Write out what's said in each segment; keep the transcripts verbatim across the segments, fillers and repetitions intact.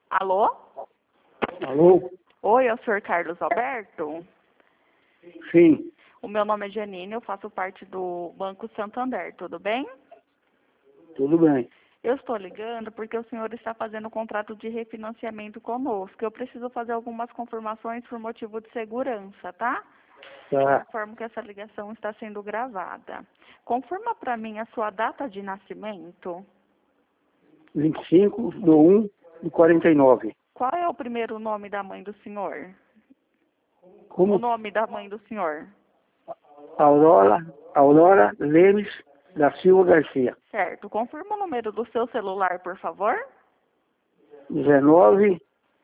Alô? Alô? Oi, é o senhor Carlos Alberto? Sim, O meu nome é Janine, eu faço parte do Banco Santander, tudo bem? tudo bem. Eu estou ligando porque o senhor está fazendo um contrato de refinanciamento conosco. Eu preciso fazer algumas confirmações por motivo de segurança, tá? Tá. Informo que essa ligação está sendo gravada. Confirma para mim a sua data de nascimento. vinte e cinco de um de quarenta e nove. Qual é o primeiro nome da mãe do senhor? O Como? nome da mãe do senhor? Aurora, Aurora Lemes da Silva Garcia. Certo. Confirma o número do seu celular, por favor. dezenove,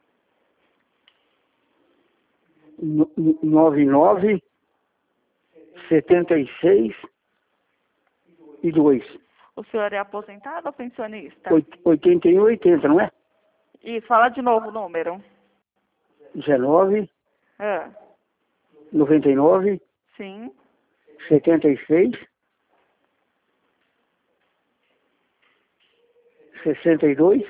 noventa e nove, setenta e seis e dois. O senhor é aposentado ou pensionista? oitenta e um e oitenta, não é? Isso, fala de novo o número. dezenove, Ah, noventa e nove, sim. setenta e seis, sessenta e dois,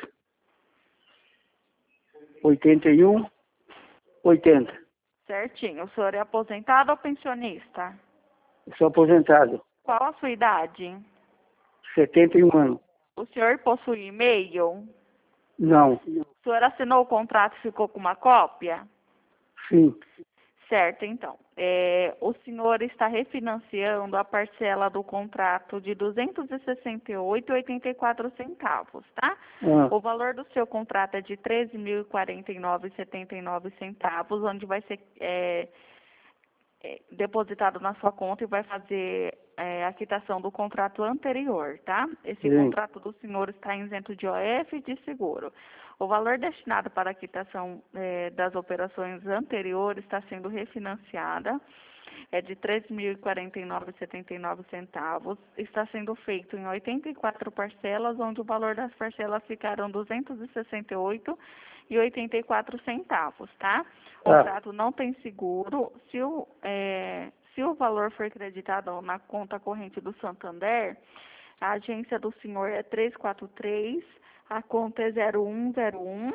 oitenta e um, oitenta. Certinho. O senhor é aposentado ou pensionista? Sou aposentado, Qual a sua idade? setenta e um anos. O senhor possui e-mail? Não, O senhor assinou o contrato e ficou com uma cópia? sim, Certo, então. É, o senhor está refinanciando a parcela do contrato de duzentos e sessenta e oito reais e oitenta e quatro centavos, tá? ah, O valor do seu contrato é de treze mil e quarenta e nove reais e setenta e nove centavos, onde vai ser é, é, depositado na sua conta e vai fazer é, a quitação do contrato anterior, tá? Esse sim, contrato do senhor está isento de O F e de seguro. O valor destinado para a quitação é, das operações anteriores está sendo refinanciada, é de treze mil e quarenta e nove reais e setenta e nove centavos. Está sendo feito em oitenta e quatro parcelas, onde o valor das parcelas ficaram duzentos e sessenta e oito reais e oitenta e quatro centavos, tá? O tá, contrato não tem seguro. Se o, é, se o valor for creditado na conta corrente do Santander, a agência do senhor é trezentos e quarenta e três, a conta é zero um zero um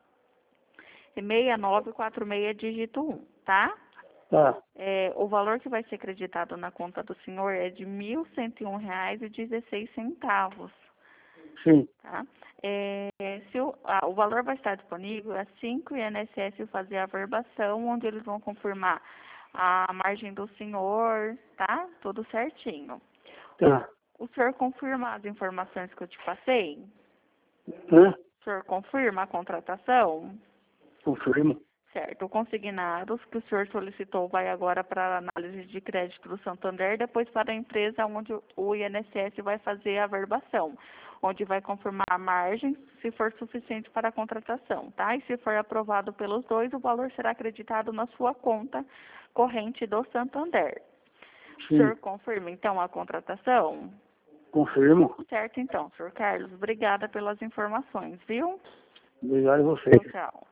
e seis nove quatro seis dígito um, tá? tá, É, o valor que vai ser creditado na conta do senhor é de mil cento e um reais e dezesseis centavos, sim, tá? É, se o, ah, o valor vai estar disponível assim que o I N S S fazer a averbação, onde eles vão confirmar a margem do senhor, tá? Tudo certinho. tá, O senhor confirma as informações que eu te passei? hã? O senhor confirma a contratação? Confirmo, Certo. O consignado que o senhor solicitou vai agora para a análise de crédito do Santander, depois para a empresa onde o I N S S vai fazer a averbação, onde vai confirmar a margem, se for suficiente para a contratação, tá? E se for aprovado pelos dois, o valor será acreditado na sua conta corrente do Santander. O sim, senhor confirma, então, a contratação? confirmo. Certo, então, senhor Carlos. Obrigada pelas informações, viu? Obrigado a você. Tchau, tchau.